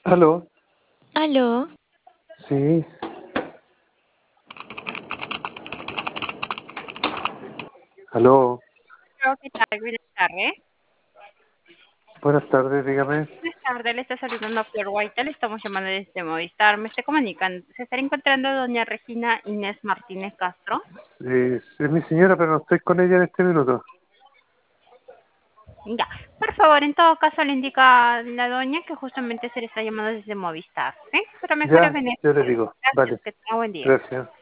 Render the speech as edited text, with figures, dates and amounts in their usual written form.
Aló, Aló, sí, aló, ¿Qué tal? Buenas tardes. buenas tardes, dígame. Buenas tardes, le está saludando a Flor Guaita, le estamos llamando desde Movistar. Me estoy comunicando. ¿Se está encontrando doña Regina Inés Martínez Castro? Es mi señora, pero no estoy con ella en este minuto. Ya, por favor, en todo caso le indica a la doña que justamente se le está llamando desde Movistar, ¿sí? Pero mejor Ya, beneficio. yo le digo. Gracias, Vale, que tenga buen día. gracias.